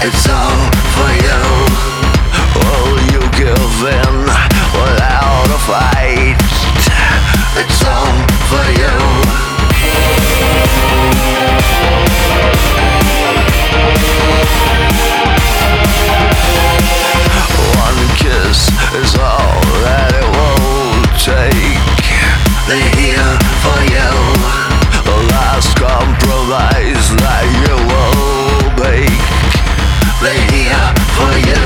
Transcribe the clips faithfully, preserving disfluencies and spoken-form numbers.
It's all for you. Will you give in without a fight? It's all for you. One kiss is all that it will take. They're here for you. The last compromise that you will make. They're here for you.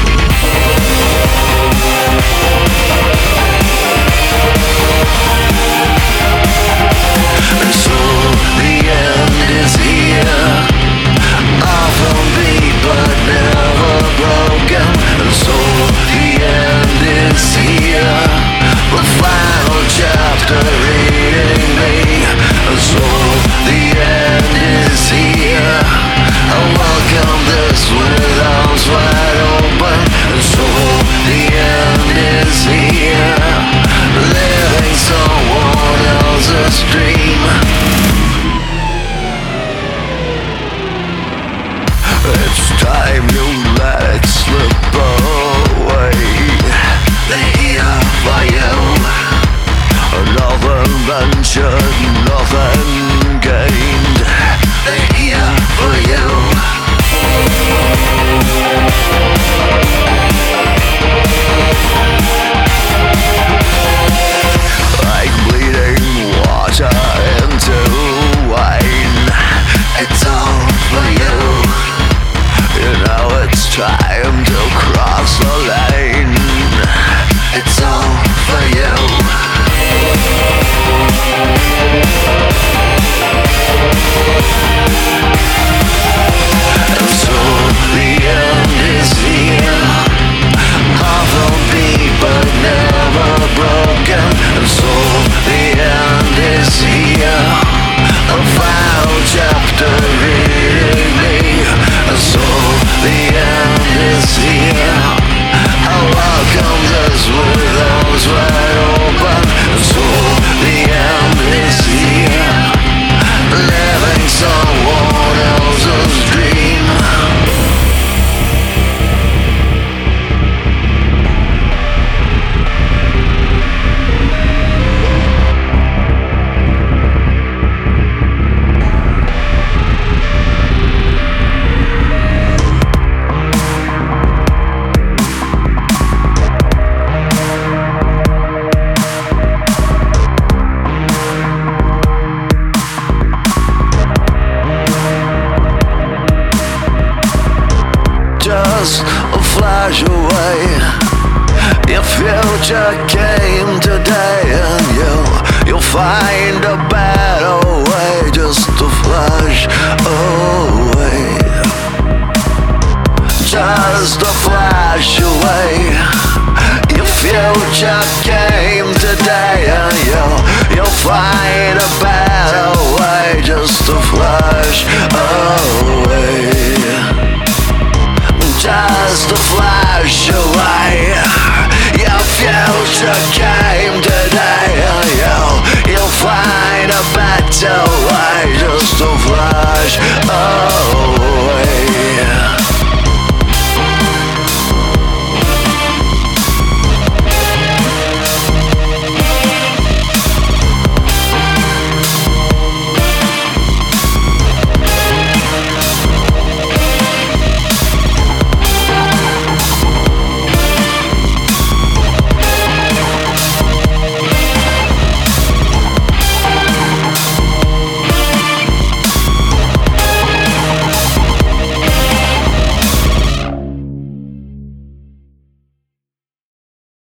And so the end is here. Often beat but never broken. And so the end is here. The final chapter reading me. And so the end is here. I welcome this with arms wide open. And so the end is here. Living someone else's dream. It's time you let it slip away. They're here for you. Nothing ventured, nothing gained. They're here for you. Like bleeding water into wine. It's all for you. You know it's time to cross the lane. It's all for you. And so the end is here. Often beat but never broken. And so the end is here. A final chapter reading me. And so the end is here. I welcome this with arms wide open. And so the end is here. Living someone else's dream. Just a flash away. Your future came today, and you you'll find a better way. Just a flash away. Just a flash away. Your future came today, and you you'll find a better way. Just a flash away.